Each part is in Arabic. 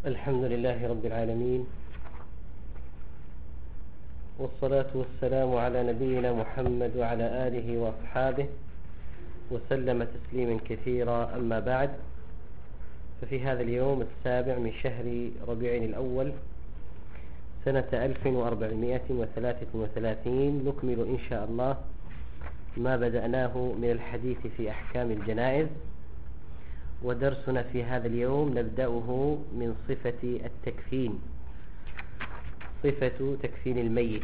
الحمد لله رب العالمين، والصلاة والسلام على نبينا محمد وعلى آله وأصحابه وسلم تسليما كثيرا. أما بعد، ففي هذا اليوم 7 من شهر ربيع الأول سنة 1433 نكمل إن شاء الله ما بدأناه من الحديث في أحكام الجنائز، ودرسنا في هذا اليوم نبدأه من صفة التكفين، صفة تكفين الميت.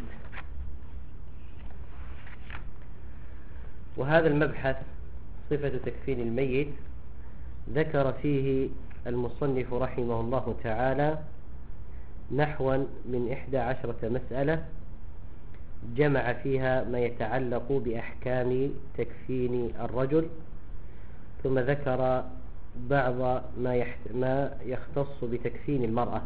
وهذا المبحث صفة تكفين الميت ذكر فيه المصنف رحمه الله تعالى نحو من 11 مسألة، جمع فيها ما يتعلق بأحكام تكفين الرجل، ثم ذكر بعض ما يختص بتكفين المرأة.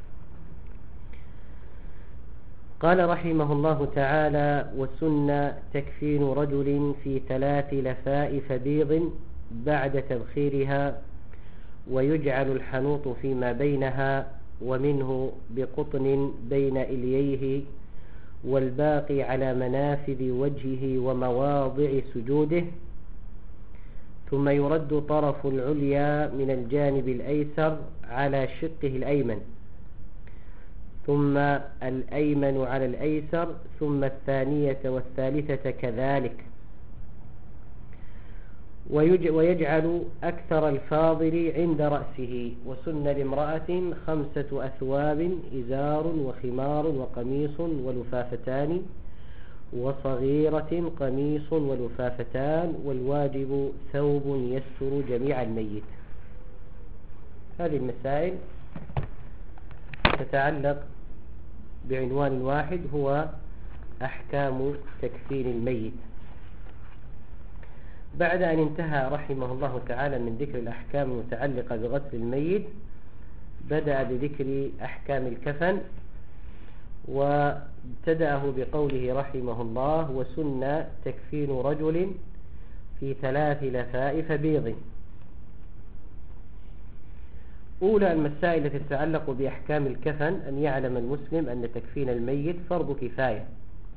قال رحمه الله تعالى: وسن تكفين رجل في 3 لفائف بيض بعد تبخيرها، ويجعل الحنوط فيما بينها، ومنه بقطن بين إلييه، والباقي على منافذ وجهه ومواضع سجوده، ثم يرد طرف العليا من الجانب الأيسر على شقه الأيمن، ثم الأيمن على الأيسر، ثم الثانية والثالثة كذلك، ويجعل أكثر الفاضل عند رأسه. وسن لامرأة 5 أثواب: إزار وخمار وقميص ولفافتان، وصغيرة قميص ولفافتان، والواجب ثوب يستر جميع الميت. هذه المسائل تتعلق بعنوان واحد، هو أحكام تكفين الميت. بعد أن انتهى رحمه الله تعالى من ذكر الأحكام المتعلقة بغسل الميت، بدأ بذكر أحكام الكفن، وابتدأه بقوله رحمه الله: وسن تكفين رجل في 3 لفائف بيض. أولى المسائل التي تتعلق بأحكام الكفن أن يعلم المسلم أن تكفين الميت فرض كفاية،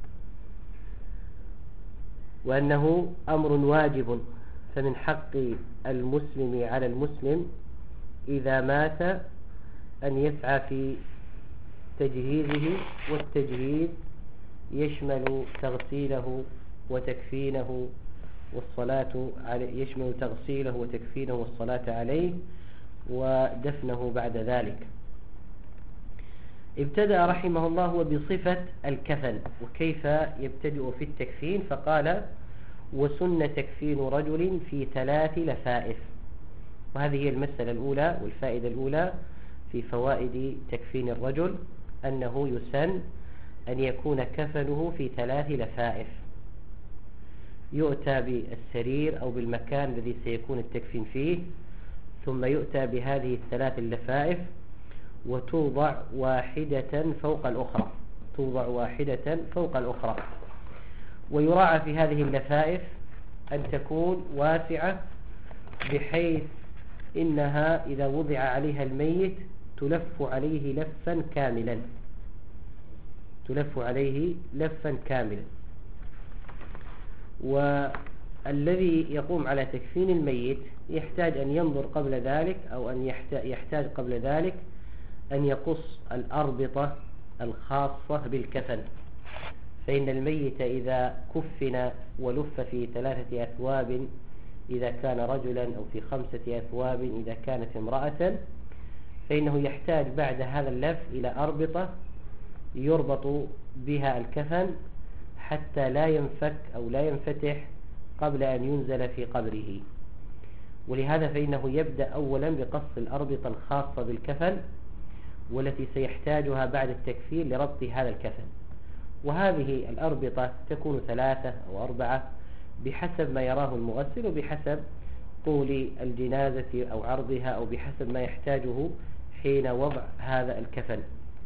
وأنه أمر واجب، فمن حق المسلم على المسلم إذا مات أن يسعى في تجهيزه، والتجهيز يشمل تغسيله وتكفينه والصلاة عليه، يشمل تغسيله وتكفينه والصلاة عليه ودفنه بعد ذلك. ابتدأ رحمه الله بصفة الكفن وكيف يبتدئ في التكفين، فقال: وسن تكفين رجل في 3 لفائف. وهذه هي المسألة الأولى والفائدة الأولى في فوائد تكفين الرجل، أنه يسن أن يكون كفنه في 3 لفائف. يؤتى بالسرير أو بالمكان الذي سيكون التكفين فيه، ثم يؤتى بهذه 3 اللفائف، وتوضع واحدة فوق الأخرى، توضع واحدة فوق الأخرى. ويراعى في هذه اللفائف أن تكون واسعة، بحيث إنها إذا وضع عليها الميت تلف عليه لفا كاملا، تلف عليه لفا كاملا. والذي يقوم على تكفين الميت يحتاج أن ينظر قبل ذلك، أو أن يحتاج قبل ذلك أن يقص الأربطة الخاصة بالكفن، فإن الميت إذا كفن ولف في 3 أثواب إذا كان رجلا، أو في 5 أثواب إذا كانت امرأة، فإنه يحتاج بعد هذا اللف إلى أربطة يربط بها الكفن حتى لا ينفك أو لا ينفتح قبل أن ينزل في قبره. ولهذا فإنه يبدأ أولا بقص الأربطة الخاصة بالكفن، والتي سيحتاجها بعد التكفين لربط هذا الكفن. وهذه الأربطة تكون 3 أو 4 بحسب ما يراه المغسل، وبحسب طول الجنازة أو عرضها، أو بحسب ما يحتاجه حين وضع هذا الكفن.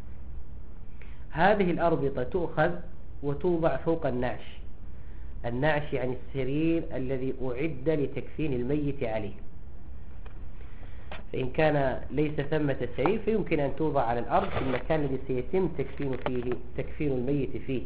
هذه الأربطة تؤخذ وتوضع فوق النعش. النعش يعني السرير الذي أعد لتكفين الميت عليه. فإن كان ليس ثمة سرير فيمكن أن توضع على الأرض في المكان الذي سيتم تكفين الميت فيه.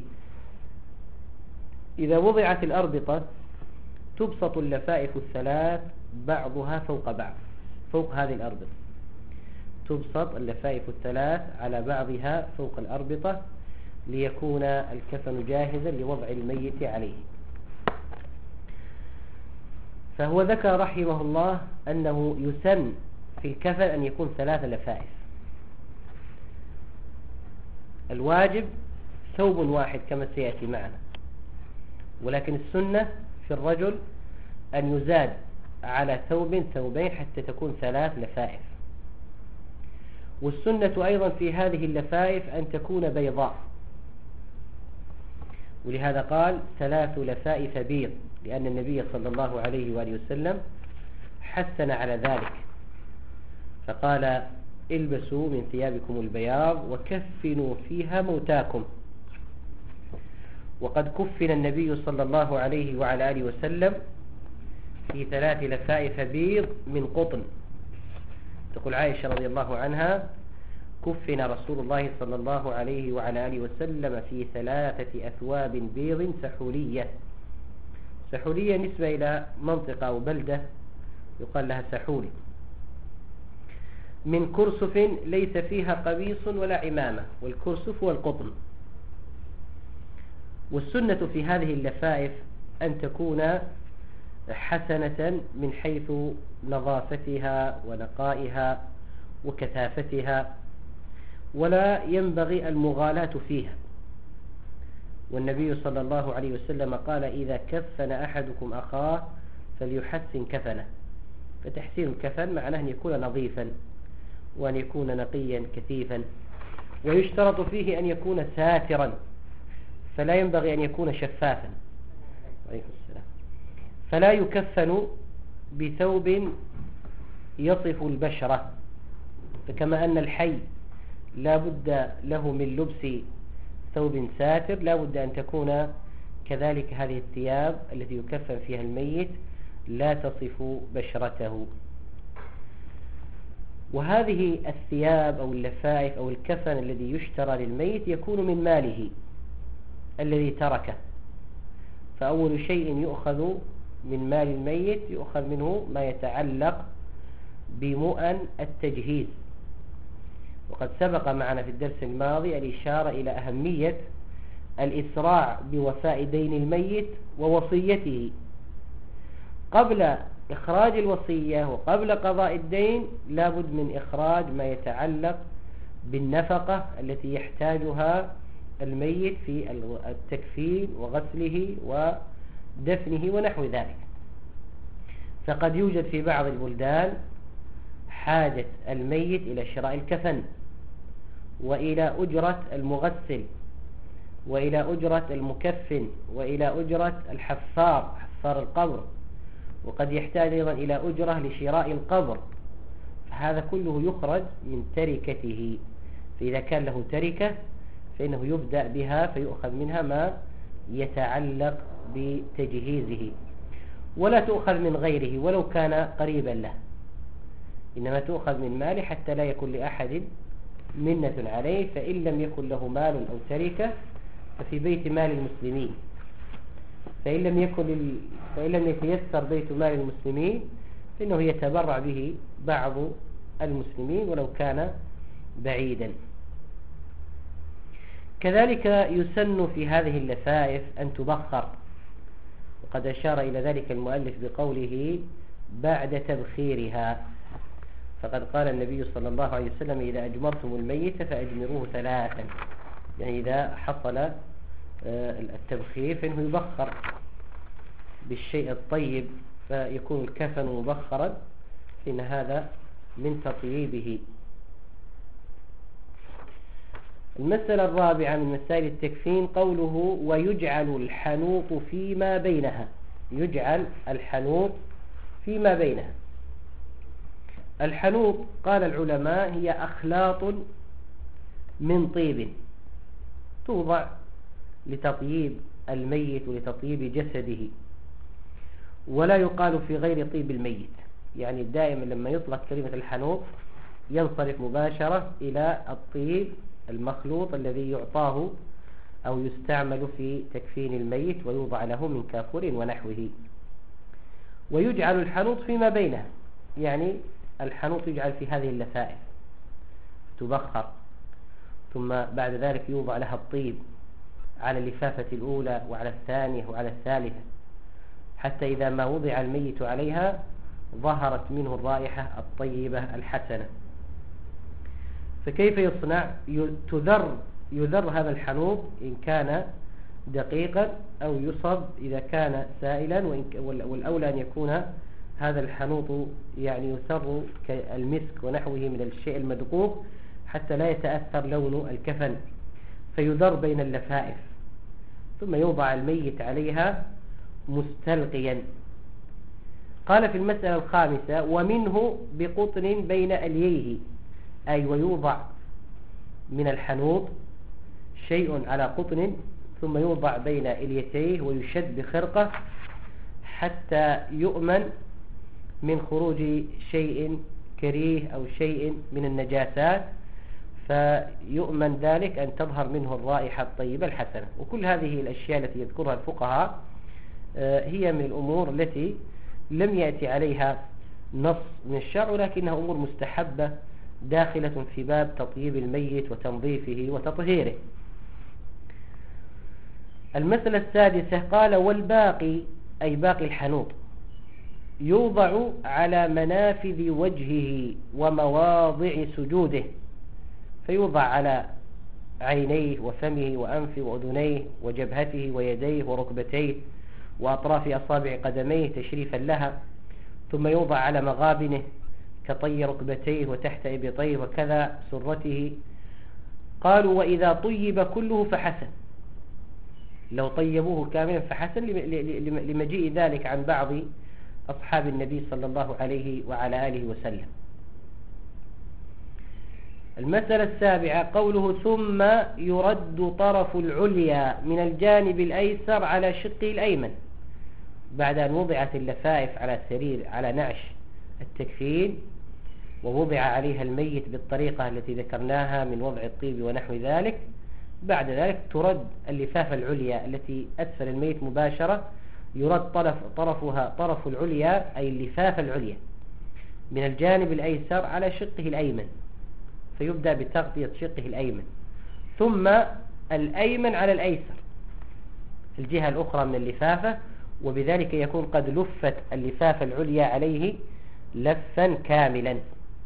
إذا وضعت الأربطة تبسط اللفائف الثلاث بعضها فوق بعض، فوق هذه الأربطة تبسط اللفائف الثلاث على بعضها فوق الأربطة ليكون الكفن جاهزا لوضع الميت عليه. فهو ذكر رحمه الله أنه يسن في الكفن أن يكون 3 لفائف. الواجب ثوب واحد كما سيأتي معنا، ولكن السنة في الرجل أن يزاد على ثوبين حتى تكون 3 لفائف. والسنة أيضا في هذه اللفائف أن تكون بيضاء، ولهذا قال 3 لفائف بيض، لأن النبي صلى الله عليه وآله وسلم حثنا على ذلك، فقال البسوا من ثيابكم البياض وكفنوا فيها موتاكم. وقد كفن النبي صلى الله عليه وعلى آله وسلم في 3 لفائف بيض من قطن. تقول عائشة رضي الله عنها: كفن رسول الله صلى الله عليه وعلى آله وسلم في 3 أثواب بيض سحولية. سحولية نسبة إلى منطقة أو بلدة يقال لها سحول، من كرسف ليس فيها قميص ولا عمامة، والكرسف هو القطن. والسنة في هذه اللفائف أن تكون حسنة من حيث نظافتها ونقائها وكثافتها، ولا ينبغي المغالاة فيها. والنبي صلى الله عليه وسلم قال: إذا كفن أحدكم أخاه فليحسن كفنه. فتحسين الكفن معناه أن يكون نظيفا وأن يكون نقيا كثيفا، ويشترط فيه أن يكون ساترا، فلا ينبغي أن يكون شفافا. عليكم السلام. فلا يكفن بثوب يصف البشرة، فكما أن الحي لا بد له من لبس ثوب ساتر، لا بد أن تكون كذلك هذه الثياب التي يكفن فيها الميت لا تصف بشرته. وهذه الثياب أو اللفائف أو الكفن الذي يشترى للميت يكون من ماله الذي تركه. فأول شيء يؤخذ من مال الميت يؤخذ منه ما يتعلق بمؤن التجهيز. وقد سبق معنا في الدرس الماضي الإشارة إلى أهمية الإسراع بوفاء دين الميت ووصيته. قبل إخراج الوصية وقبل قضاء الدين لابد من إخراج ما يتعلق بالنفقة التي يحتاجها الميت في التكفين وغسله ودفنه ونحو ذلك. فقد يوجد في بعض البلدان حاجة الميت إلى شراء الكفن وإلى أجرة المغسل وإلى أجرة المكفن وإلى أجرة الحفار، حفار القبر، وقد يحتاج أيضا إلى أجرة لشراء القبر. فهذا كله يخرج من تركته. فإذا كان له تركة فإنه يبدأ بها فيؤخذ منها ما يتعلق بتجهيزه، ولا تؤخذ من غيره ولو كان قريبا له، إنما تؤخذ من ماله حتى لا يكون لأحد منة عليه. فإن لم يكن له مال أو تركة ففي بيت مال المسلمين، فإن لم يتيسر بيت مال المسلمين فإنه يتبرع به بعض المسلمين ولو كان بعيدا. كذلك يسن في هذه اللفائف أن تبخر، وقد أشار إلى ذلك المؤلف بقوله بعد تبخيرها. فقد قال النبي صلى الله عليه وسلم: إذا أجمرتم الميت فأجمروه 3، يعني إذا حصل التبخير فإنه يبخر بالشيء الطيب فيكون الكفن مبخرا، فإن هذا من تطييبه. المسألة الرابعة من مسائل التكفين قوله: ويجعل الحنوط فيما بينها. يجعل الحنوط فيما بينها. الحنوط قال العلماء هي أخلاط من طيب توضع لتطييب الميت ولتطييب جسده، ولا يقال في غير طيب الميت، يعني دائما لما يطلق كلمة الحنوط ينصرف مباشرة إلى الطيب المخلوط الذي يعطاه أو يستعمل في تكفين الميت ويوضع له من كافور ونحوه. ويجعل الحنوط فيما بينها، يعني الحنوط يجعل في هذه اللفائف تبخر، ثم بعد ذلك يوضع لها الطيب على اللفافة الأولى وعلى الثانية وعلى الثالثة، حتى إذا ما وضع الميت عليها ظهرت منه الرائحة الطيبة الحسنة. فكيف يصنع؟ يذر هذا الحنوط إن كان دقيقا، أو يصب إذا كان سائلا، والأولى أن يكون هذا الحنوط يعني يسر كالمسك ونحوه من الشيء المدقوق حتى لا يتأثر لون الكفن، فيذر بين اللفائف، ثم يوضع الميت عليها مستلقيا. قال في المسألة الخامسة: ومنه بقطن بين ألييه، أي ويوضع من الحنوط شيء على قطن ثم يوضع بين إليتيه ويشد بخرقة حتى يؤمن من خروج شيء كريه أو شيء من النجاسات، فيؤمن ذلك أن تظهر منه الرائحة الطيبة الحسنة. وكل هذه الأشياء التي يذكرها الفقهاء هي من الأمور التي لم يأتي عليها نص من الشرع، ولكنها أمور مستحبة داخلة في باب تطيب الميت وتنظيفه وتطهيره. المسألة السادسة قال: والباقي، أي باقي الحنوط، يوضع على منافذ وجهه ومواضع سجوده، فيوضع على عينيه وفمه وأنفه وأذنيه وجبهته ويديه وركبتيه وأطراف أصابع قدميه تشريفا لها، ثم يوضع على مغابنه كطي ركبتيه وتحت إبطيه وكذا سرته. قالوا: وإذا طيب كله فحسن، لو طيبوه كاملا فحسن، لمجيء ذلك عن بعض أصحاب النبي صلى الله عليه وعلى آله وسلم. المسألة السابعة قوله: ثم يرد طرف العليا من الجانب الأيسر على شقه الأيمن، بعد أن وضعت اللفائف على سرير على نعش التكفين ووضع عليها الميت بالطريقة التي ذكرناها من وضع الطيب ونحو ذلك، بعد ذلك ترد اللفافة العليا التي أسفل الميت مباشرة، يرد طرف العليا أي اللفافة العليا من الجانب الأيسر على شقه الأيمن، فيبدأ بتغطية شقه الأيمن، ثم الأيمن على الأيسر الجهة الأخرى من اللفافة، وبذلك يكون قد لفت اللفافة العليا عليه لفا كاملا.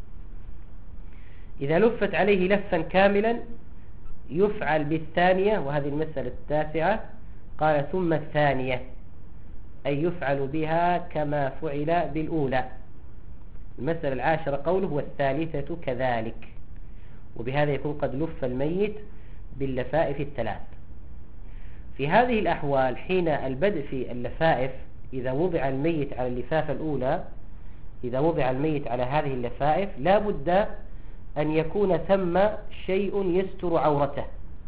إذا لفت عليه لفا كاملا يفعل بالثانية، وهذه المسألة التاسعة. قال: ثم الثانية، أي يفعل بها كما فعل بالأولى. المسألة العاشرة قوله: والثالثة كذلك، وبهذا يكون قد لف الميت باللفائف الثلاث. في هذه الأحوال حين البدء في اللفائف، إذا وضع الميت على اللفافة الأولى، إذا وضع الميت على هذه اللفائف لا بد أن يكون ثم شيء يستر عورته،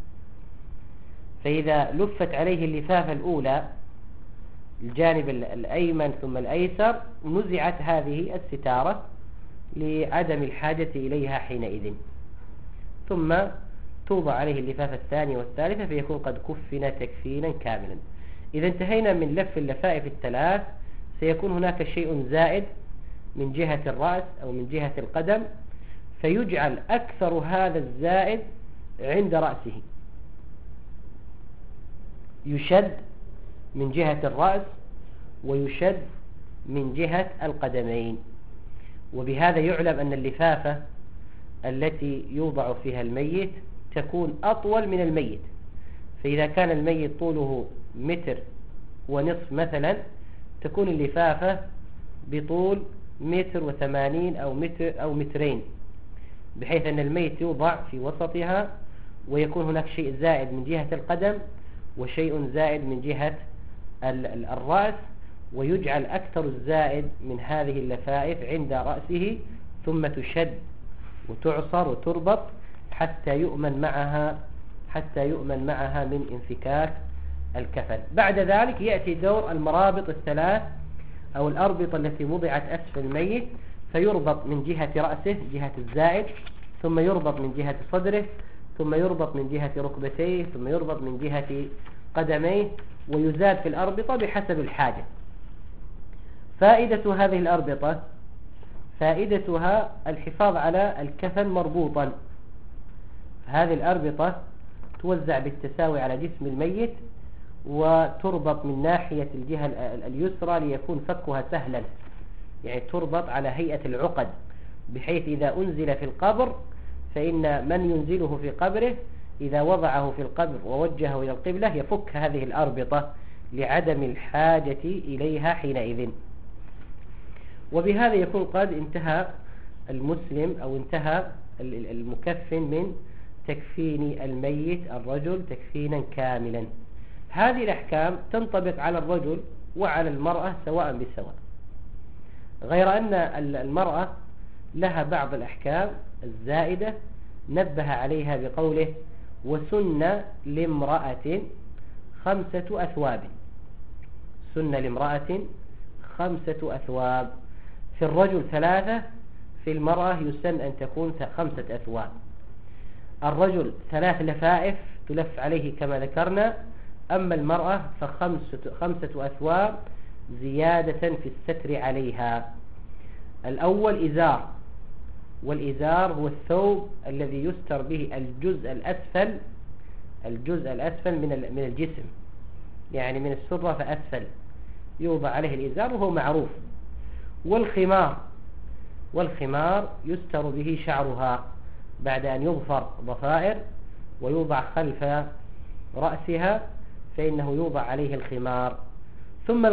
فإذا لفت عليه اللفافة الأولى الجانب الأيمن ثم الأيسر نزعت هذه الستارة لعدم الحاجة إليها حينئذ، ثم توضع عليه اللفافة الثانية والثالثة فيكون قد كفن تكفينا كاملا. إذا انتهينا من لف اللفائف الثلاث سيكون هناك شيء زائد من جهة الرأس أو من جهة القدم، فيجعل أكثر هذا الزائد عند رأسه، يشد من جهة الرأس ويشد من جهة القدمين. وبهذا يعلم أن اللفافة التي يوضع فيها الميت تكون أطول من الميت، فإذا كان الميت طوله 1.5 متر مثلا، تكون اللفافة بطول 1.80 متر أو 1 أو 2 متر، بحيث أن الميت يوضع في وسطها ويكون هناك شيء زائد من جهة القدم وشيء زائد من جهة الرأس، ويجعل أكثر الزائد من هذه اللفائف عند رأسه، ثم تشد وتعصر وتربط حتى يؤمن معها من انفكاك الكفن. بعد ذلك يأتي دور المرابط الثلاث أو الأربطة التي وضعت أسفل الميت، فيربط من جهة رأسه جهة الزائد، ثم يربط من جهة صدره، ثم يربط من جهة ركبتيه، ثم يربط من جهة قدميه، ويزاد في الأربطة بحسب الحاجة. فائدة هذه الأربطة فائدتها الحفاظ على الكفن مربوطا. هذه الأربطة توزع بالتساوي على جسم الميت، وتربط من ناحية الجهة اليسرى ليكون فكها سهلا، يعني تربط على هيئة العقد، بحيث إذا أنزل في القبر فإن من ينزله في قبره إذا وضعه في القبر ووجهه إلى القبلة يفك هذه الأربطة لعدم الحاجة إليها حينئذ. وبهذا يكون قد انتهى المسلم أو انتهى المكفن من تكفين الميت الرجل تكفينا كاملا. هذه الأحكام تنطبق على الرجل وعلى المرأة سواء بسواء، غير أن المرأة لها بعض الأحكام الزائدة نبه عليها بقوله: وسن لامرأة 5 أثواب. سن لامرأة 5 أثواب. في الرجل 3، في المرأة يسن أن تكون 5 أثواب. الرجل 3 لفائف تلف عليه كما ذكرنا، أما المرأة ف5 أثواب زيادة في الستر عليها. الأول إزار، والإزار هو الثوب الذي يستر به الجزء الأسفل من الجسم، يعني من السرة فأسفل يوضع عليه الإزار وهو معروف. والخمار يستر به شعرها بعد أن يظفر ضفائر ويوضع خلف رأسها، فإنه يوضع عليه الخمار. ثم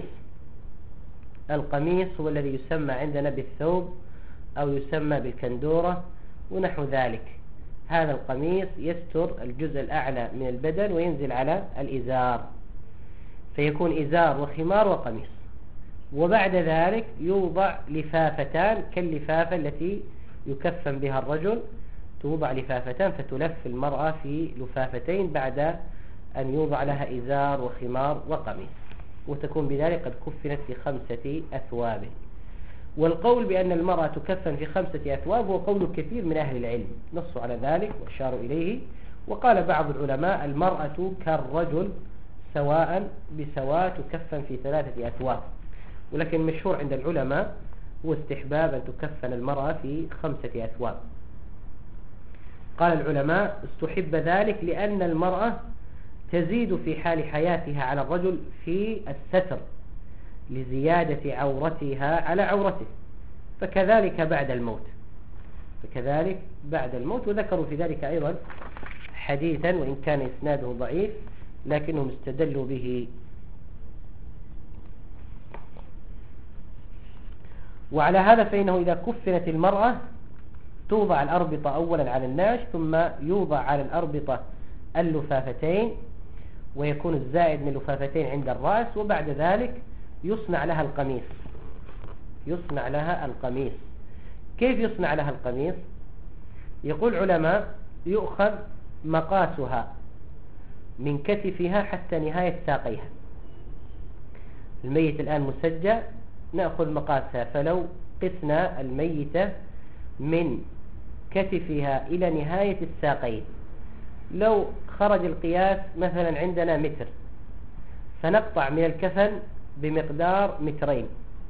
القميص هو الذي يسمى عندنا بالثوب أو يسمى بالكندورة ونحو ذلك. هذا القميص يستر الجزء الأعلى من البدن وينزل على الإزار، فيكون إزار وخمار وقميص. وبعد ذلك يوضع لفافتان كاللفافة التي يكفن بها الرجل، توضع لفافتان فتلف المرأة في لفافتين بعد أن يوضع لها إزار وخمار وقميص، وتكون بذلك قد كفنت في 5 أثواب. والقول بأن المرأة تكفن في 5 أثواب هو قول كثير من أهل العلم، نصوا على ذلك وأشاروا إليه. وقال بعض العلماء: المرأة كالرجل سواء بسواء تكفن في 3 أثواب. ولكن مشهور عند العلماء هو استحباب أن تكفن المرأة في 5 أثواب. قال العلماء: استحب ذلك لأن المرأة تزيد في حال حياتها على الرجل في الستر لزيادة عورتها على عورته، فكذلك بعد الموت. وذكروا في ذلك أيضا حديثا وإن كان إسناده ضعيف لكنهم استدلوا به. وعلى هذا فإنه إذا كفنت المرأة توضع الأربطة أولا على الناش، ثم يوضع على الأربطة اللفافتين، ويكون الزائد من اللفافتين عند الرأس، وبعد ذلك يصنع لها القميص. كيف يصنع لها القميص؟ يقول علماء: يؤخذ مقاسها من كتفها حتى نهاية ساقيها. الميت الآن مسجى، نأخذ مقاسها، فلو قسنا الميتة من كتفها إلى نهاية الساقين، لو خرج القياس مثلا عندنا 1 متر، فنقطع من الكفن بمقدار 2 متر.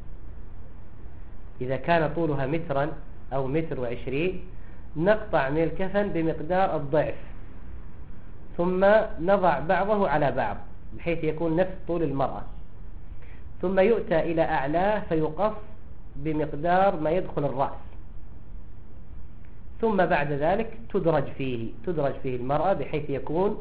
إذا كان طولها 1 متر أو 1.20 متر نقطع من الكفن بمقدار الضعف، ثم نضع بعضه على بعض بحيث يكون نفس طول المرأة، ثم يؤتى إلى أعلاه فيقص بمقدار ما يدخل الرأس، ثم بعد ذلك تدرج فيه المرأة بحيث يكون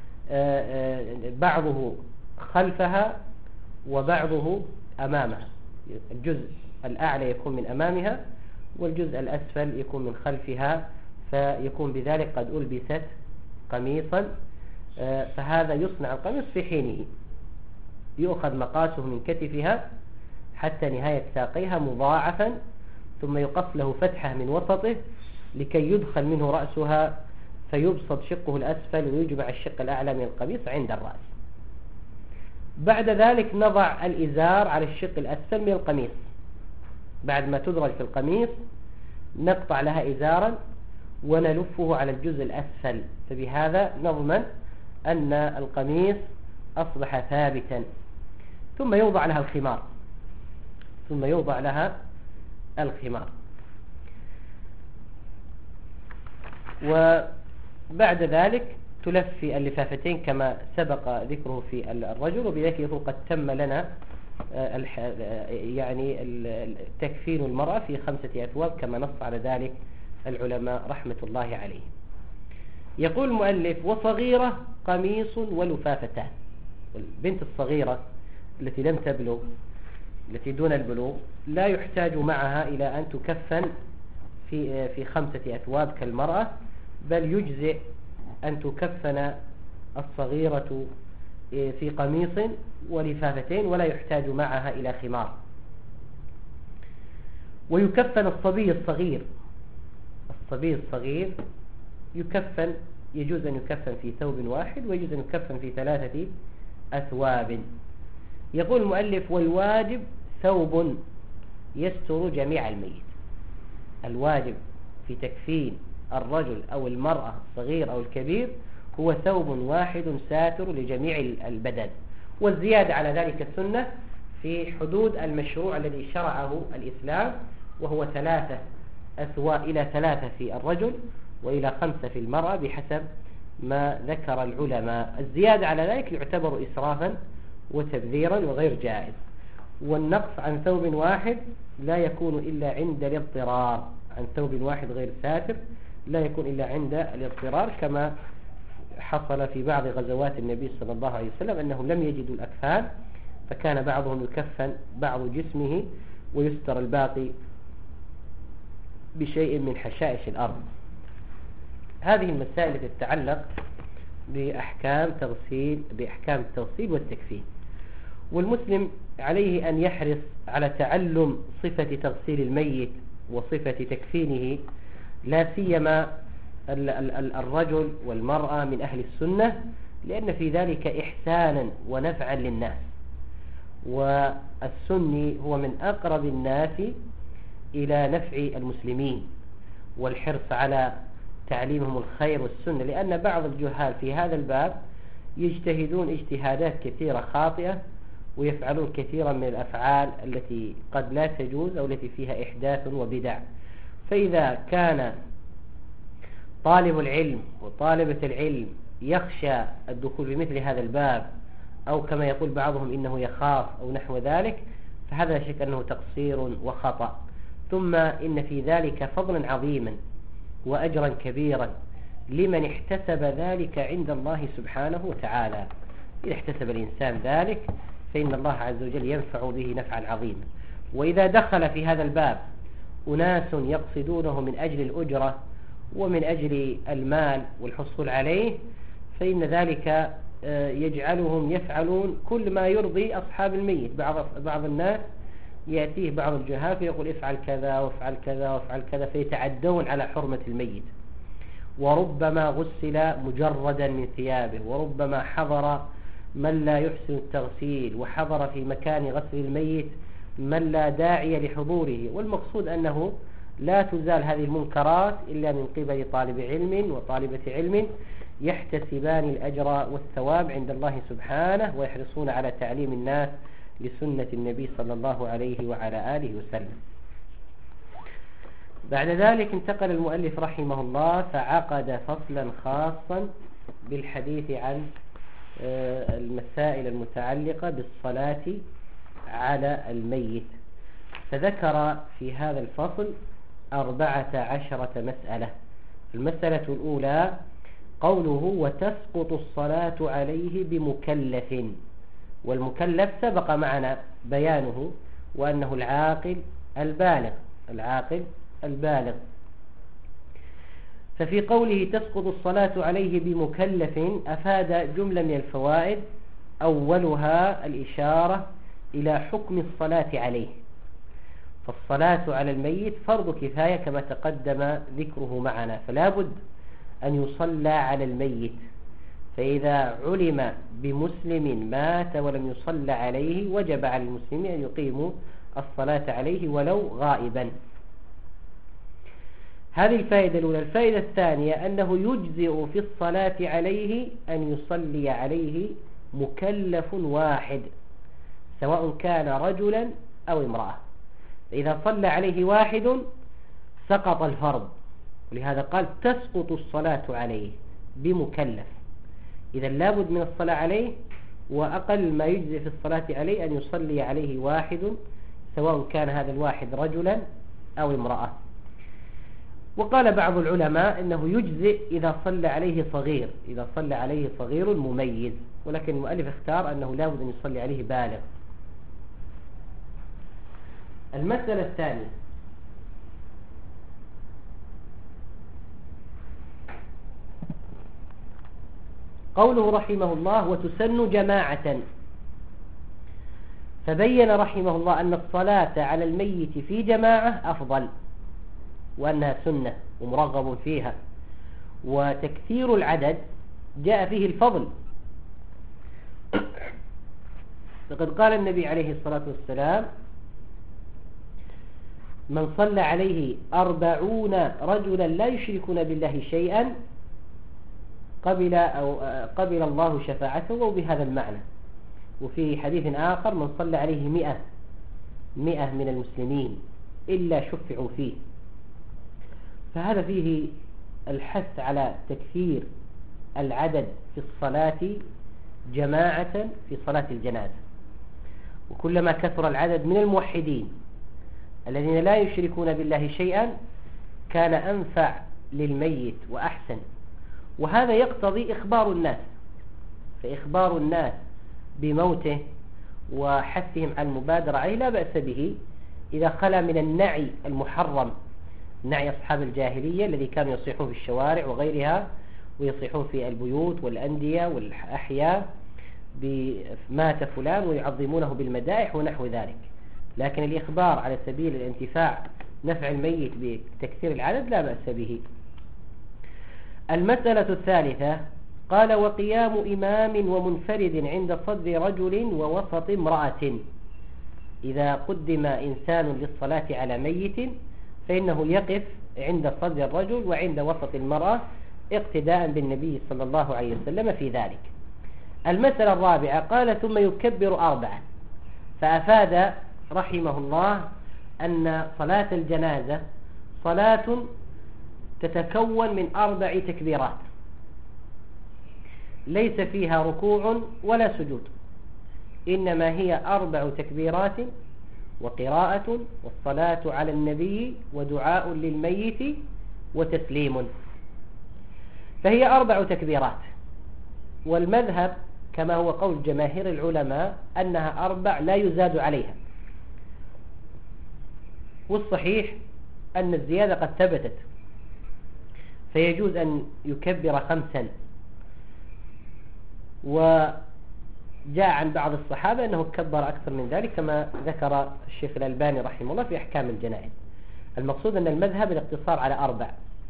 بعضه خلفها وبعضه أمامها. الجزء الأعلى يكون من أمامها والجزء الأسفل يكون من خلفها، فيكون بذلك قد ألبست قميصا. فهذا يصنع القميص في حينه، يؤخذ مقاسه من كتفها حتى نهاية ساقيها مضاعفا، ثم يقص له فتحة من وسطه لكي يدخل منه رأسها، فيبسط شقه الأسفل ويجمع الشق الأعلى من القميص عند الرأس. بعد ذلك نضع الإزار على الشق الأسفل من القميص. بعد ما تدرج في القميص نقطع لها إزارا ونلفه على الجزء الأسفل، فبهذا نضمن أن القميص أصبح ثابتا. ثم يوضع لها الخمار، وبعد ذلك تلف اللفافتين كما سبق ذكره في الرجل، وبذلك يكون قد تم لنا يعني تكفين المرأة في 5 أثواب كما نص على ذلك العلماء رحمة الله عليهم. يقول المؤلف: وصغيرة قميص ولفافتان. البنت الصغيرة التي لم تبلغ، التي دون البلوغ، لا يحتاج معها إلى أن تكفن في 5 أثواب كالمرأة، بل يجزئ أن تكفن الصغيرة في قميص ولفافتين ولا يحتاج معها إلى خمار. ويكفن الصبي الصغير يكفن، يجوز أن يكفن في ثوب واحد، ويجوز أن يكفن في 3 أثواب. يقول المؤلف: والواجب ثوب يستر جميع الميت. الواجب في تكفين الرجل أو المرأة الصغير أو الكبير هو ثوب واحد ساتر لجميع البدن، والزيادة على ذلك السنة في حدود المشروع الذي شرعه الإسلام، وهو 3 أثواب، إلى 3 في الرجل وإلى 5 في المرأة بحسب ما ذكر العلماء. الزيادة على ذلك يعتبر إسرافا وتبذيرا وغير جائز. والنقص عن ثوب واحد لا يكون إلا عند الاضطرار، عن ثوب واحد غير ساتر لا يكون إلا عند الاضطرار، كما حصل في بعض غزوات النبي صلى الله عليه وسلم أنهم لم يجدوا الأكفان، فكان بعضهم يكفن بعض جسمه ويستر الباقي بشيء من حشائش الأرض. هذه المسائل التي تتعلق بأحكام التغسيل والتكفين. والمسلم عليه أن يحرص على تعلم صفة تغسيل الميت وصفة تكفينه، لا سيما الرجل والمرأة من أهل السنة، لأن في ذلك إحسانا ونفعا للناس. والسني هو من أقرب الناس إلى نفع المسلمين والحرص على تعليمهم الخير والسنة، لأن بعض الجهال في هذا الباب يجتهدون اجتهادات كثيرة خاطئة، ويفعلون كثيرا من الأفعال التي قد لا تجوز أو التي فيها إحداث وبدع. فإذا كان طالب العلم وطالبة العلم يخشى الدخول في مثل هذا الباب، أو كما يقول بعضهم إنه يخاف أو نحو ذلك، فهذا شك أنه تقصير وخطأ. ثم إن في ذلك فضلا عظيما وأجرا كبيرا لمن احتسب ذلك عند الله سبحانه وتعالى. إذا احتسب الإنسان ذلك فإن الله عز وجل ينفع به نفعا عظيما. وإذا دخل في هذا الباب أناس يقصدونه من أجل الأجرة ومن أجل المال والحصول عليه، فإن ذلك يجعلهم يفعلون كل ما يرضي أصحاب الميت. بعض الناس يأتيه بعض الجهال فيقول افعل كذا وافعل كذا وافعل كذا، فيتعدون على حرمة الميت. وربما غسل مجردا من ثيابه، وربما حضر من لا يحسن التغسيل، وحضر في مكان غسل الميت من لا داعي لحضوره. والمقصود أنه لا تزال هذه المنكرات إلا من قبل طالب علم وطالبة علم يحتسبان الأجر والثواب عند الله سبحانه، ويحرصون على تعليم الناس لسنة النبي صلى الله عليه وعلى آله وسلم. بعد ذلك انتقل المؤلف رحمه الله فعقد فصلا خاصا بالحديث عن المسائل المتعلقة بالصلاة على الميت. فذكر في هذا الفصل 14 مسألة. المسألة الأولى قوله: وتسقط الصلاة عليه بمكلف. والمكلف سبق معنا بيانه، وأنه العاقل البالغ. ففي قوله تسقط الصلاة عليه بمكلف أفاد جملة من الفوائد. أولها الإشارة إلى حكم الصلاة عليه، فالصلاة على الميت فرض كفاية كما تقدم ذكره معنا، فلا بد أن يصلى على الميت. فإذا علم بمسلم مات ولم يصلى عليه وجب على المسلمين أن يقيموا الصلاة عليه ولو غائبا. هذه الفائدة الأولى. الفائدة الثانية أنه يجزئ في الصلاة عليه أن يصلي عليه مكلف واحد سواء كان رجلا أو امرأة. إذا صلى عليه واحد سقط الفرض، ولهذا قال تسقط الصلاة عليه بمكلف. إذا لابد من الصلاة عليه، وأقل ما يجزئ في الصلاة عليه أن يصلي عليه واحد سواء كان هذا الواحد رجلا أو امرأة. وقال بعض العلماء أنه يجزئ إذا صلى عليه صغير، إذا صلى عليه صغير مميز، ولكن المؤلف اختار أنه لابد أن يصلي عليه بالغ. المسألة الثانية: قوله رحمه الله وتسن جماعة، فبين رحمه الله أن الصلاة على الميت في جماعة أفضل، وأنها سنة ومرغب فيها، وتكثير العدد جاء فيه الفضل. فقد قال النبي عليه الصلاة والسلام: من صلى عليه 40 رجلا لا يشركون بالله شيئا قبل الله شفاعته، وبهذا المعنى. وفي حديث آخر: من صلى عليه 100 من المسلمين إلا شفعوا فيه. فهذا فيه الحث على تكثير العدد في الصلاة جماعة في صلاة الجنازة، وكلما كثر العدد من الموحدين الذين لا يشركون بالله شيئا كان أنفع للميت وأحسن. وهذا يقتضي إخبار الناس، فإخبار الناس بموته وحثهم على المبادرة عليه لا بأس به إذا خلا من النعي المحرم، نعي أصحاب الجاهلية الذي كانوا يصيحون في الشوارع وغيرها، ويصيحون في البيوت والأندية والأحياء بمات فلان ويعظمونه بالمدائح ونحو ذلك. لكن الإخبار على سبيل الانتفاع نفع الميت بتكثير العدد لا بأس به. المسألة الثالثة: قال وقيام إمام ومنفرد عند صدر رجل ووسط امرأة. إذا قدم إنسان للصلاة على ميت فإنه يقف عند صدر الرجل وعند وسط المرأة اقتداء بالنبي صلى الله عليه وسلم في ذلك. المسألة الرابعة: قال ثم يكبر 4، فأفاد رحمه الله أن صلاة الجنازة صلاة تتكون من 4 تكبيرات ليس فيها ركوع ولا سجود، إنما هي 4 تكبيرات وقراءة والصلاة على النبي ودعاء للميت وتسليم، فهي 4 تكبيرات. والمذهب كما هو قول جماهير العلماء أنها 4 لا يزاد عليها، والصحيح أن الزيادة قد ثبتت، فيجوز أن يكبر 5. وجاء عن بعض الصحابة أنه كبر أكثر من ذلك كما ذكر الشيخ الألباني رحمه الله في أحكام الجنائز. المقصود أن المذهب الاقتصار على 4.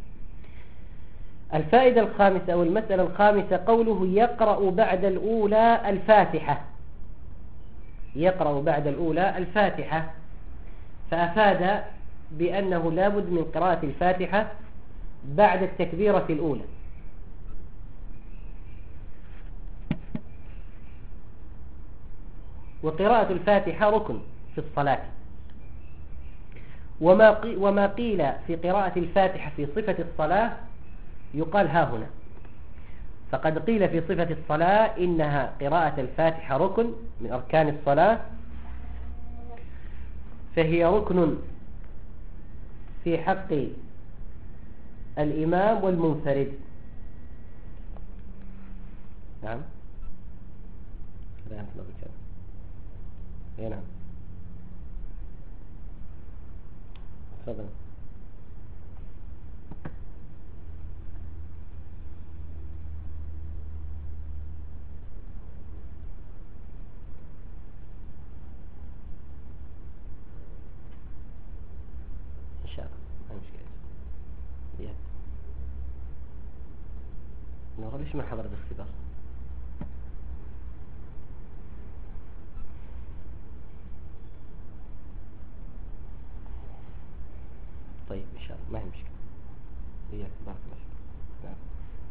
الفائدة الخامسة أو المسألة الخامسة: قوله يقرأ بعد الأولى الفاتحة. يقرأ بعد الأولى الفاتحة، فأفاد بأنه لابد من قراءة الفاتحة بعد التكبيرة الأولى. وقراءة الفاتحة ركن في الصلاة. وما قيل في قراءة الفاتحة في صفة الصلاة يقال ها هنا. فقد قيل في صفة الصلاة إنها قراءة الفاتحة ركن من أركان الصلاة، فهي ركن في حق الإمام والمنفرد. نعم. نعم. تفضل. إن شاء الله ما مشكلة. نور ليش ما حضر الاختبار؟ طيب إن شاء الله ما هي مشكلة. إياك بارك الله فيك. نعم.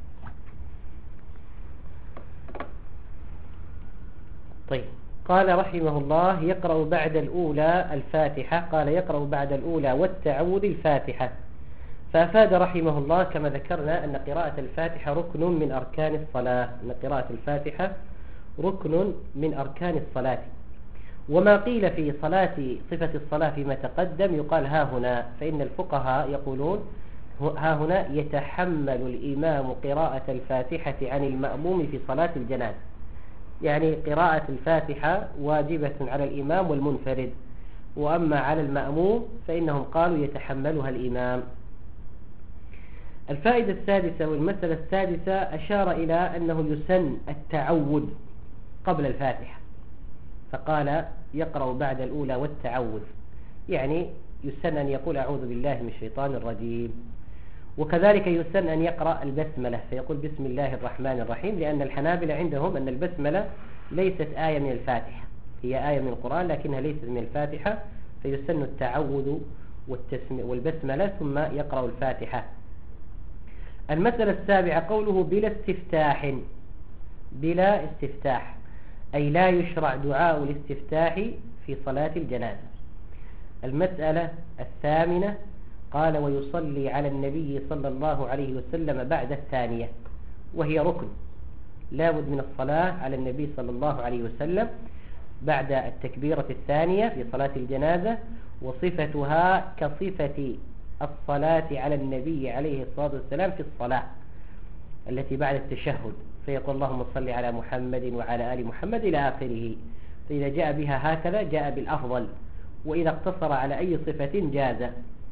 طيب قال رحمه الله يقرأ بعد الأولى الفاتحة. قال يقرأ بعد الأولى والتعوذ الفاتحة. فأفاد رحمه الله كما ذكرنا أن قراءة الفاتحة ركن من أركان الصلاة، أن قراءة الفاتحة ركن من أركان الصلاة. وما قيل في صفة الصلاة فيما تقدم يقال ها هنا، فإن الفقهاء يقولون ها هنا يتحمل الإمام قراءة الفاتحة عن المأموم في صلاة الجنازة، يعني قراءة الفاتحة واجبة على الإمام والمنفرد، وأما على المأموم فإنهم قالوا يتحملها الإمام. الفائدة السادسة والمسألة السادسة أشار إلى أنه يسن التعوذ قبل الفاتحة، فقال يقرأ بعد الأولى والتعوذ، يعني يسن أن يقول أعوذ بالله من الشيطان الرجيم. وكذلك يسن أن يقرأ البسملة فيقول بسم الله الرحمن الرحيم، لأن الحنابلة عندهم أن البسملة ليست آية من الفاتحة، هي آية من القرآن لكنها ليست من الفاتحة، فيسن التعوذ والبسملة ثم يقرأ الفاتحة. المسألة السابعة قوله بلا استفتاح. بلا استفتاح أي لا يشرع دعاء الاستفتاح في صلاة الجنازة. المسألة الثامنة قال ويصلي على النبي صلى الله عليه وسلم بعد الثانية، وهي ركن لا بد من الصلاة على النبي صلى الله عليه وسلم بعد التكبيرة الثانية في صلاة الجنازة، وصفتها كصفة الصلاة على النبي عليه الصلاة والسلام في الصلاة التي بعد التشهد، فيقول اللهم صل على محمد وعلى آل محمد إلى آخره. فإذا جاء بها هكذا جاء بالأفضل، وإذا اقتصر على أي صفة جاز.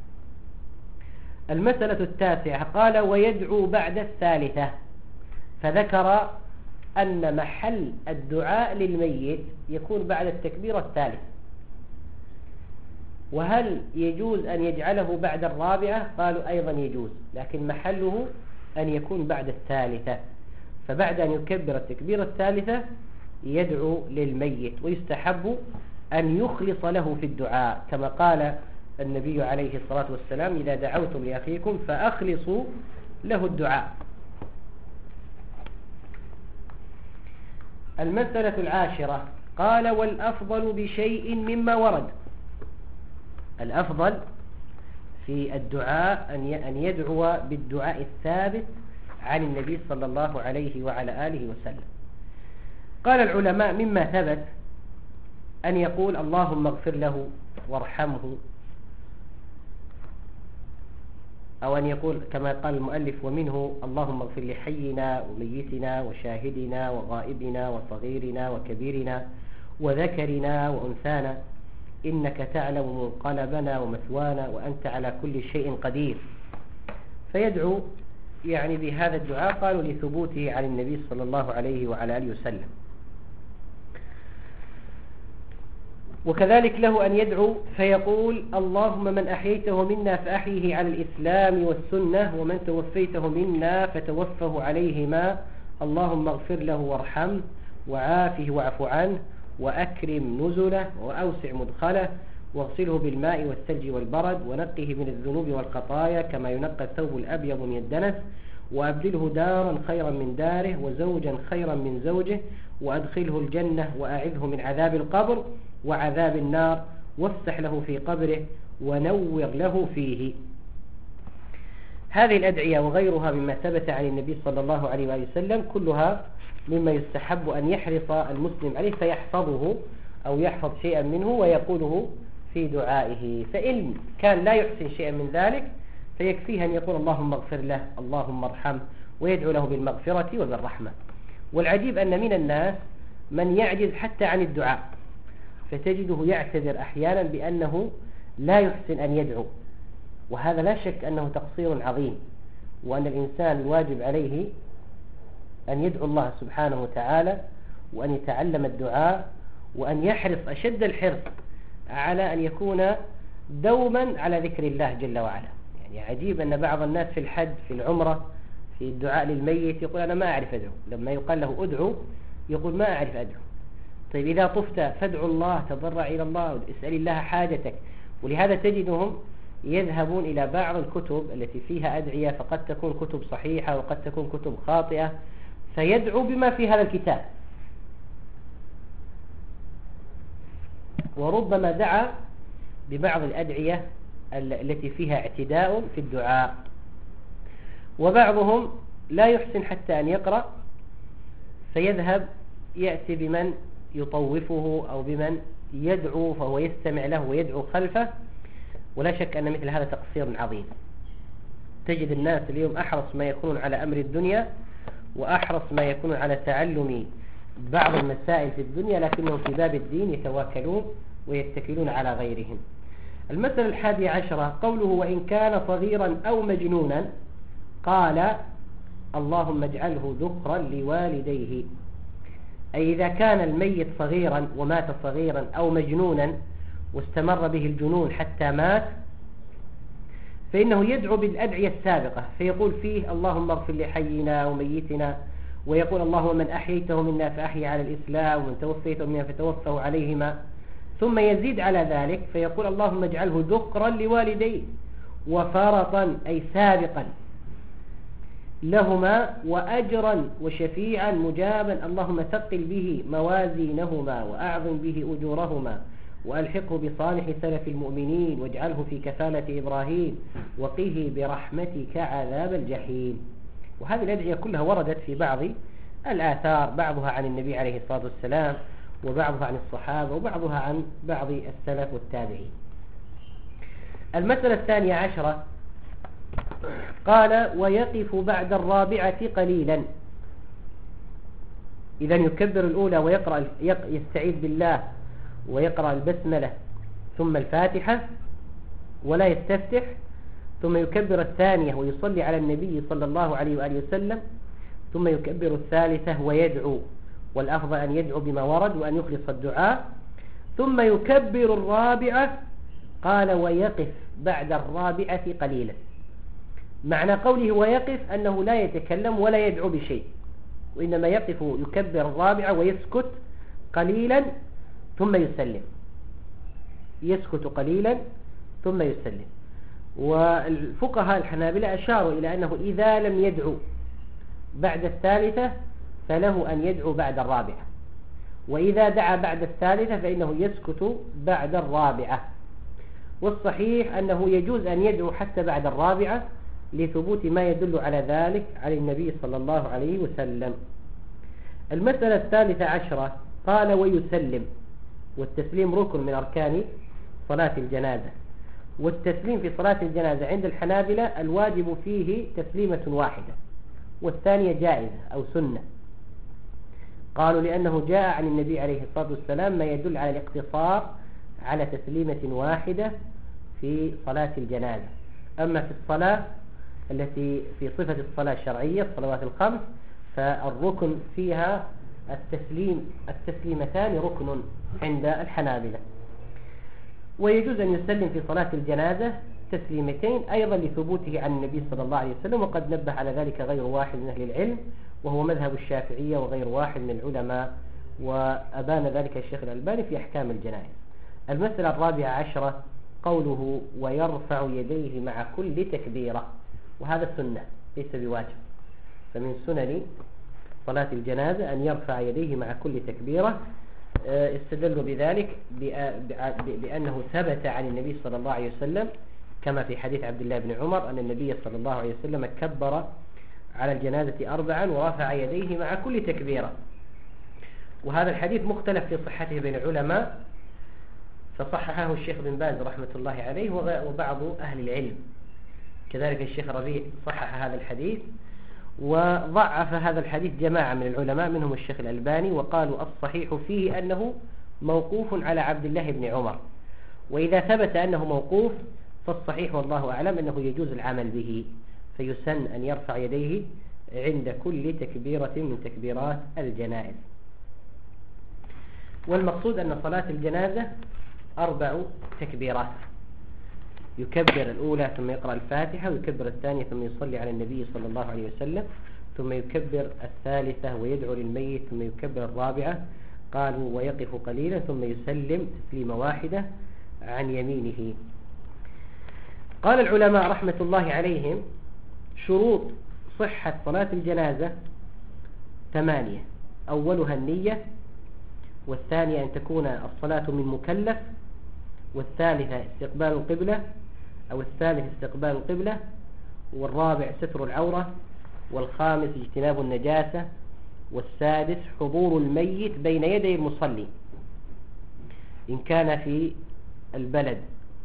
المسألة التاسعة قال ويدعو بعد الثالثة، فذكر أن محل الدعاء للميت يكون بعد التكبيرة الثالثة. وهل يجوز أن يجعله بعد الرابعة؟ قالوا أيضا يجوز، لكن محله أن يكون بعد الثالثة، فبعد أن يكبر التكبيرة الثالثة يدعو للميت، ويستحب أن يخلص له في الدعاء كما قال النبي عليه الصلاة والسلام إذا دعوتم لأخيكم فأخلصوا له الدعاء. المسألة العاشرة قال والأفضل بشيء مما ورد. الأفضل في الدعاء أن يدعو بالدعاء الثابت عن النبي صلى الله عليه وعلى آله وسلم. قال العلماء مما ثبت أن يقول اللهم اغفر له وارحمه، أو أن يقول كما قال المؤلف ومنه اللهم اغفر لحينا وميتنا وشاهدنا وغائبنا وصغيرنا وكبيرنا وذكرنا وأنثانا إنك تعلم منقلبنا ومثوانا وأنت على كل شيء قدير. فيدعو يعني بهذا الدعاء، قالوا لثبوته عن النبي صلى الله عليه وعلى آله وسلم. وكذلك له أن يدعو فيقول اللهم من أحييته منا فأحيه على الإسلام والسنة، ومن توفيته منا فتوفه عليهما، اللهم اغفر له وارحمه وعافه واعف عنه وأكرم نزله وأوسع مدخله واغسله بالماء والثلج والبرد ونقه من الذنوب والخطايا كما ينقى الثوب الأبيض من الدنس، وأبدله دارا خيرا من داره وزوجا خيرا من زوجه، وأدخله الجنة وأعذه من عذاب القبر وعذاب النار، وافتح له في قبره ونور له فيه. هذه الأدعية وغيرها مما ثبت عن النبي صلى الله عليه وآله وسلم كلها مما يستحب أن يحرص المسلم عليه فيحفظه أو يحفظ شيئا منه ويقوله في دعائه. فإن كان لا يحسن شيئا من ذلك فيكفيه أن يقول اللهم اغفر له اللهم ارحمه، ويدعو له بالمغفرة وبالرحمة. والعجيب أن من الناس من يعجز حتى عن الدعاء، فتجده يعتذر أحيانا بأنه لا يحسن أن يدعو، وهذا لا شك أنه تقصير عظيم، وأن الإنسان الواجب عليه أن يدعو الله سبحانه وتعالى، وأن يتعلم الدعاء، وأن يحرص أشد الحرص على أن يكون دوما على ذكر الله جل وعلا. يعني عجيب أن بعض الناس في الحج في العمرة في الدعاء للميت يقول أنا ما أعرف أدعو، لما يقال له أدعو يقول ما أعرف أدعو. طيب إذا طفت فادعو الله، تضرع إلى الله، اسأل الله حاجتك. ولهذا تجدهم يذهبون إلى بعض الكتب التي فيها أدعية، فقد تكون كتب صحيحة وقد تكون كتب خاطئة، فيدعو بما في هذا الكتاب، وربما دعا ببعض الأدعية التي فيها اعتداء في الدعاء. وبعضهم لا يحسن حتى أن يقرأ، فيذهب يأتي بمن يطوفه أو بمن يدعو، فهو يستمع له ويدعو خلفه. ولا شك أن مثل هذا تقصير عظيم. تجد الناس اليوم أحرص ما يكونون على أمر الدنيا، وأحرص ما يكونون على تعلم بعض المسائل في الدنيا، لكنهم في باب الدين يتواكلون ويتكلون على غيرهم. المسألة 11 قوله وإن كان صغيرا أو مجنونا، قال اللهم اجعله ذكرا لوالديه. أي إذا كان الميت صغيرا ومات صغيرا أو مجنونا واستمر به الجنون حتى مات، فإنه يدعو بالأدعية السابقة، فيقول فيه اللهم اغفر لحينا وميتنا، ويقول اللهم من أحييته منا فأحيي على الإسلام، ومن توفيته منا فتوفه عليهما. ثم يزيد على ذلك فيقول اللهم اجعله ذكرا لوالديه وفرطا أي سابقا لهما، وأجرا وشفيعا مجابا، اللهم ثقل به موازينهما وأعظم به أجورهما، وألحقه بصالح سلف المؤمنين، واجعله في كفالة إبراهيم، وقه برحمتك عذاب الجحيم. وهذه الأدعية كلها وردت في بعض الآثار، بعضها عن النبي عليه الصلاة والسلام، وبعضها عن الصحابة، وبعضها عن بعض السلف والتابعين. المسألة 12 قال ويقف بعد الرابعة قليلا. إذا يكبر الأولى ويقرأ يستعيذ بالله ويقرأ البسملة ثم الفاتحة ولا يستفتح، ثم يكبر الثانية ويصلي على النبي صلى الله عليه وآله وسلم، ثم يكبر الثالثة ويدعو، والأفضل أن يدعو بما ورد وأن يخلص الدعاء، ثم يكبر الرابعة. قال ويقف بعد الرابعة قليلا. معنى قوله ويقف أنه لا يتكلم ولا يدعو بشيء، وإنما يقف يكبر الرابعة ويسكت قليلا ثم يسلم، يسكت قليلا ثم يسلم. والفقهاء الحنابلة أشاروا إلى أنه إذا لم يدعو بعد الثالثة فله أن يدعو بعد الرابعة، وإذا دعا بعد الثالثة فإنه يسكت بعد الرابعة. والصحيح أنه يجوز أن يدعو حتى بعد الرابعة لثبوت ما يدل على ذلك عن النبي صلى الله عليه وسلم. المسألة 13 قال ويسلم. والتسليم ركن من أركان صلاة الجنازة، والتسليم في صلاة الجنازة عند الحنابلة الواجب فيه تسليمة واحدة، والثانية جائزة أو سنة. قالوا لأنه جاء عن النبي عليه الصلاة والسلام ما يدل على الاقتصار على تسليمة واحدة في صلاة الجنازة. أما في الصلاة التي في صفة الصلاة الشرعية الصلوات الخمس فالركن فيها التسليمتان ركن عند الحنابلة. ويجوز أن يسلم في صلاة الجنازة تسليمتين أيضا لثبوته عن النبي صلى الله عليه وسلم، وقد نبه على ذلك غير واحد من أهل العلم، وهو مذهب الشافعية وغير واحد من العلماء، وأبان ذلك الشيخ الألباني في أحكام الجنائز. المسألة 14 قوله ويرفع يديه مع كل تكبيرة، وهذا السنة ليس بواجب، فمن سنن صلاة الجنازة أن يرفع يديه مع كل تكبيرة. استدلوا بذلك بأنه ثبت عن النبي صلى الله عليه وسلم كما في حديث عبد الله بن عمر أن النبي صلى الله عليه وسلم كبر على الجنازة 4 ورفع يديه مع كل تكبيرة. وهذا الحديث مختلف في صحته بين العلماء، فصححه الشيخ بن باز رحمة الله عليه وبعض أهل العلم، كذلك الشيخ ربيع صحح هذا الحديث، وضعف هذا الحديث جماعة من العلماء منهم الشيخ الألباني، وقالوا الصحيح فيه أنه موقوف على عبد الله بن عمر. وإذا ثبت أنه موقوف فالصحيح والله أعلم أنه يجوز العمل به، فيسن أن يرفع يديه عند كل تكبيرة من تكبيرات الجنائز. والمقصود أن صلاة الجنازة 4 تكبيرات، يكبر الأولى ثم يقرأ الفاتحة، ويكبر الثانية ثم يصلي على النبي صلى الله عليه وسلم، ثم يكبر الثالثة ويدعو للميت، ثم يكبر الرابعة. قالوا ويقف قليلا ثم يسلم تسليمة واحدة عن يمينه. قال العلماء رحمة الله عليهم: شروط صحة صلاة الجنازة 8: أولها النية، والثانية أن تكون الصلاة من مكلف، والثالثة استقبال القبلة أو الثالث استقبال القبلة، والرابع ستر العورة، والخامس اجتناب النجاسة، والسادس حضور الميت بين يدي المصلي إن كان في البلد،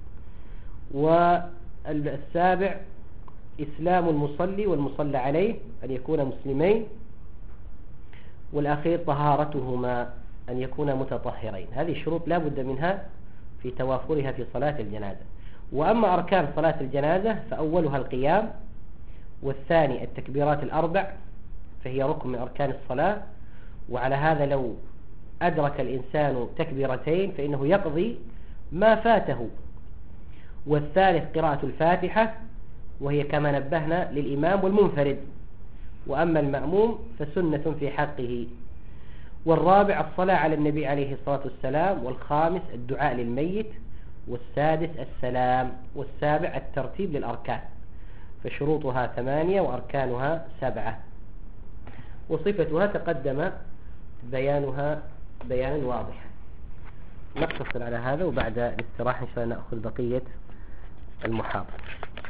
والسابع إسلام المصلي والمصلى عليه أن يكون مسلمين، والأخير طهارتهما أن يكونا متطهرين. هذه شروط لا بد منها في توافرها في صلاة الجنازة. وأما أركان صلاة الجنازة فأولها القيام، والثاني التكبيرات الأربع فهي ركن من أركان الصلاة، وعلى هذا لو أدرك الإنسان تكبيرتين فإنه يقضي ما فاته. والثالث قراءة الفاتحة، وهي كما نبهنا للإمام والمنفرد، وأما المأموم فسنة في حقه. والرابع الصلاة على النبي عليه الصلاة والسلام، والخامس الدعاء للميت، والسادس السلام، والسابع الترتيب للأركان. فشروطها 8 وأركانها 7، وصفتها تقدم بيانها بيانا واضحا. نقتصر على هذا، وبعد الاستراحة إن شاء الله نأخذ بقية المحاضرة.